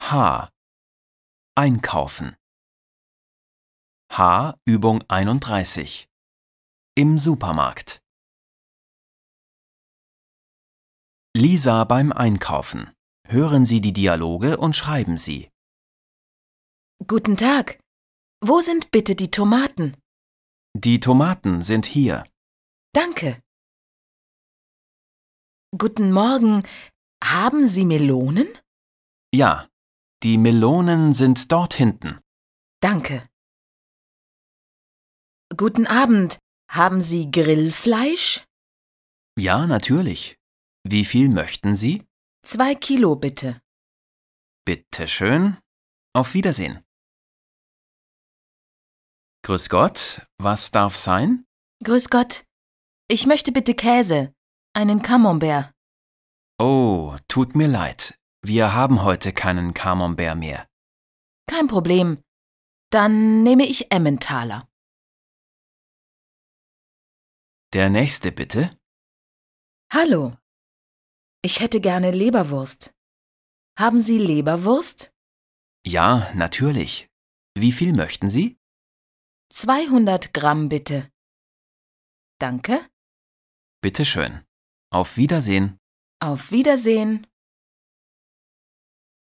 H. Einkaufen. H. Übung 31. Im Supermarkt. Lisa beim Einkaufen. Hören Sie die Dialoge und schreiben sie. Guten Tag. Wo sind bitte die Tomaten? Die Tomaten sind hier. Danke. Guten Morgen. Haben Sie Melonen? Ja, die Melonen sind dort hinten. Danke. Guten Abend. Haben Sie Grillfleisch? Ja, natürlich. Wie viel möchten Sie? 2 Kilo bitte. Bitte schön. Auf Wiedersehen. Grüß Gott, was darf sein? Grüß Gott. Ich möchte bitte Käse. Einen Camembert. Oh, tut mir leid. Wir haben heute keinen Camembert mehr. Kein Problem. Dann nehme ich Emmentaler. Der nächste bitte. Hallo. Ich hätte gerne Leberwurst. Haben Sie Leberwurst? Ja, natürlich. Wie viel möchten Sie? 200 Gramm bitte. Danke. Bitte schön. Auf Wiedersehen. Auf Wiedersehen.